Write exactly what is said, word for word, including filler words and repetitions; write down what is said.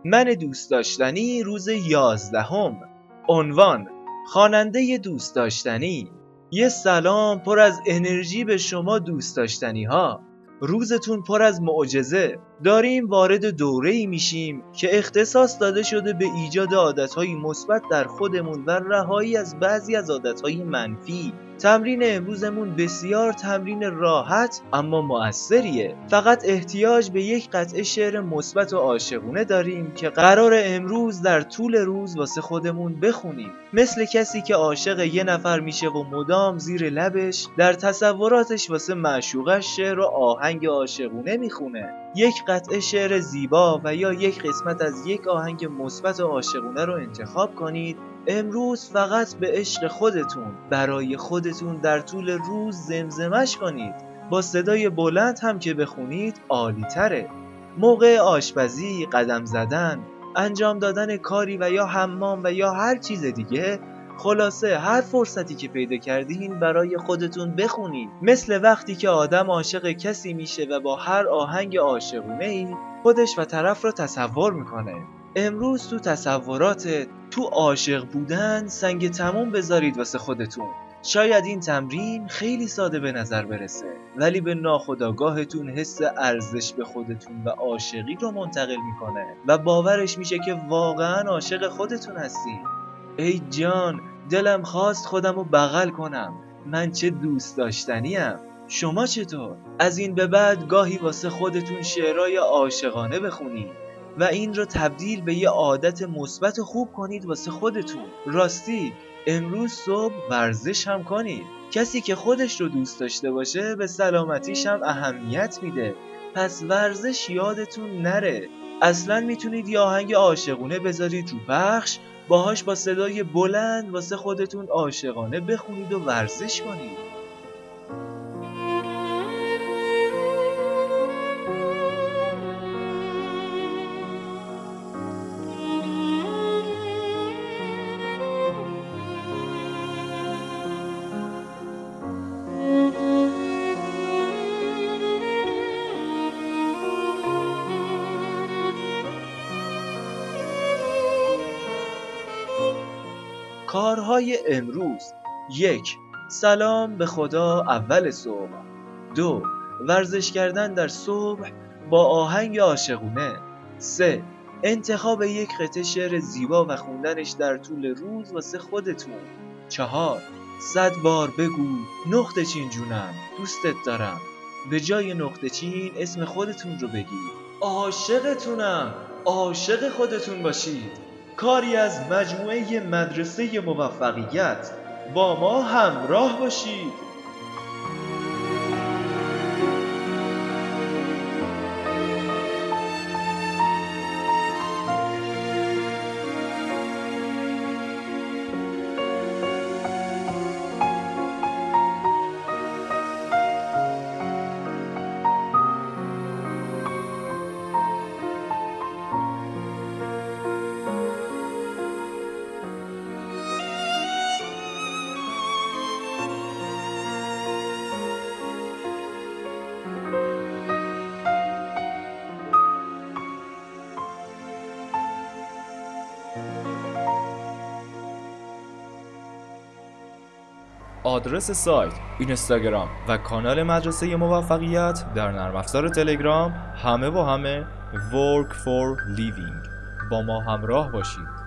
من دوست داشتنی روز یازدهم. عنوان: خواننده دوست داشتنی. یه سلام پر از انرژی به شما دوست داشتنی ها. روزتون پر از معجزه. داریم وارد دوره‌ای میشیم که اختصاص داده شده به ایجاد عادت‌های مثبت در خودمون و رهایی از بعضی از عادت‌های منفی. تمرین امروزمون بسیار تمرین راحت اما مؤثریه. فقط احتیاج به یک قطعه شعر مثبت و عاشقونه داریم که قرار امروز در طول روز واسه خودمون بخونیم. مثل کسی که عاشق یه نفر میشه و مدام زیر لبش در تصوراتش واسه معشوقش شعر و آهنگ عاشقونه میخونه. یک قطعه شعر زیبا و یا یک قسمت از یک آهنگ مثبت و عاشقونه رو انتخاب کنید. امروز فقط به عشق خودتون برای خودتون در طول روز زمزمش کنید. با صدای بلند هم که بخونید عالی تره. موقع آشپزی، قدم زدن، انجام دادن کاری و یا حمام و یا هر چیز دیگه، خلاصه هر فرصتی که پیدا کردین برای خودتون بخونید. مثل وقتی که آدم عاشق کسی میشه و با هر آهنگ عاشقونه‌ای خودش و طرف رو تصور میکنه. امروز تو تصوراتت، تو عاشق بودن سنگ تموم بذارید واسه خودتون. شاید این تمرین خیلی ساده به نظر برسه، ولی به ناخودآگاهتون حس ارزش به خودتون و عاشقی رو منتقل میکنه و باورش میشه که واقعا عاشق خودتون هستید. ای جان، دلم خواست خودم رو بغل کنم. من چه دوست داشتنیم. شما چطور؟ از این به بعد گاهی واسه خودتون شعرهای عاشقانه بخونید و این رو تبدیل به یه عادت مثبت خوب کنید واسه خودتون. راستی امروز صبح ورزش هم کنید. کسی که خودش رو دوست داشته باشه به سلامتیش هم اهمیت میده. پس ورزش یادتون نره. اصلا میتونید یه آهنگ عاشقونه بذارید رو پخش، باهاش با صدای بلند واسه خودتون عاشقانه بخونید و ورزش کنید. کارهای امروز: یک. سلام به خدا اول صبح. دو. ورزش کردن در صبح با آهنگ عاشقونه. سه. انتخاب یک قطعه شعر زیبا و خوندنش در طول روز واسه خودتون. چهار. صد بار بگو نقطه چین جونم دوستت دارم. به جای نقطه چین اسم خودتون رو بگید. عاشقتونم. عاشق خودتون باشید. کاری از مجموعه مدرسه موفقیت. با ما همراه باشید. آدرس سایت، اینستاگرام و کانال مدرسه موفقیت در نرم افزار تلگرام همه و همه work for living. با ما همراه باشید.